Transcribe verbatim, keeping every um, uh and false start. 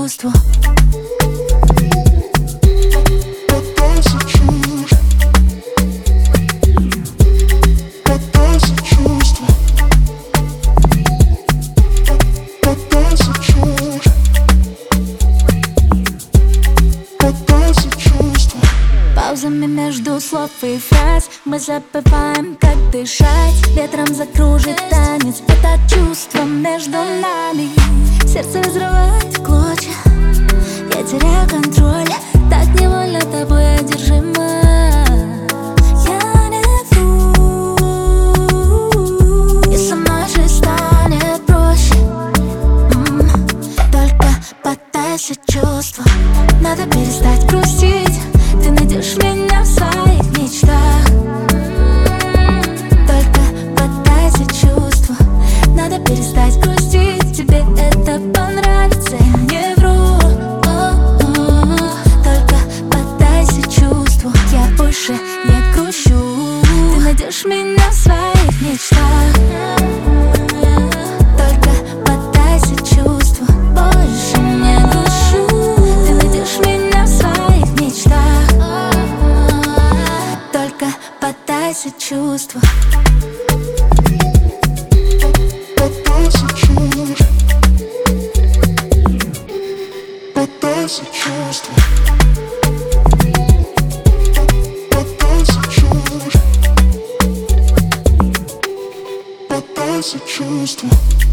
чувству. Паузами между слов и фраз мы забываем, как дышать. Ветром закружит танец, это чувство между нами. Сердце разрывает в клочья, я теряю контроль. Так невольно тобой одержима. Я не вру, и со мной жизнь станет проще. М-м, Только поддайся чувству. Надо перестать грустить. Ты найдешь меня в своих мечтах. Только поддайся чувству. Надо перестать грустить. Тебе это понравится, я не вру. О-о-о. Только поддайся чувству. Я больше не грущу. Ты найдешь меня в своих мечтах. Только поддайся чувству. Больше не грущу. Ты найдешь меня в своих мечтах. Только поддайся чувству. Поддайся чувству. Поддайся чувству. Поддайся чувству. Поддайся чувству.